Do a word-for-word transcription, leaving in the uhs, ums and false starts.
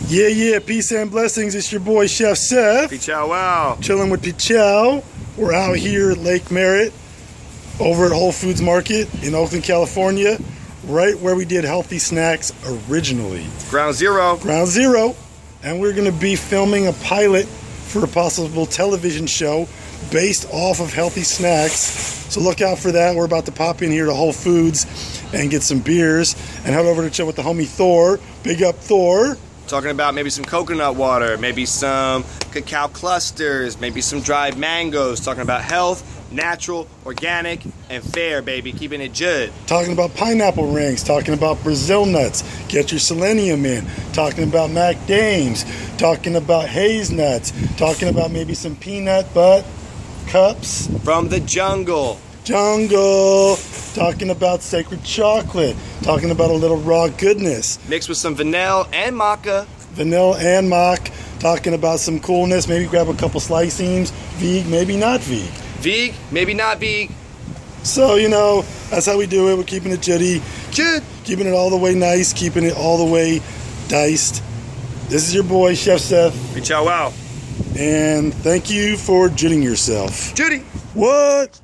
Yeah, yeah, peace and blessings. It's your boy Chef Seth. Pichow wow. Chilling with Pichow. We're out here at Lake Merritt over at Whole Foods Market in Oakland, California, right where we did Healthy Snacks originally. Ground zero. Ground zero. And we're going to be filming a pilot for a possible television show based off of Healthy Snacks. So look out for that. We're about to pop in here to Whole Foods and get some beers and head over to chill with the homie Thor. Big up Thor. Talking about maybe some coconut water, maybe some cacao clusters, maybe some dried mangoes. Talking about health, natural, organic, and fair, baby. Keeping it good. Talking about pineapple rings. Talking about Brazil nuts. Get your selenium in. Talking about macadames. Talking about hazelnuts. Talking about maybe some peanut butter cups. From the jungle. Jungle. Talking about sacred chocolate. Talking about a little raw goodness. Mixed with some vanilla and maca. Vanilla and mock. Talking about some coolness. Maybe grab a couple slicings. Veg, maybe not veg. Veg, maybe not veg. So, you know, that's how we do it. We're keeping it jitty. Jit. Keeping it all the way nice. Keeping it all the way diced. This is your boy, Chef Seth. Pichow wow. And thank you for jitting yourself. Judy. What?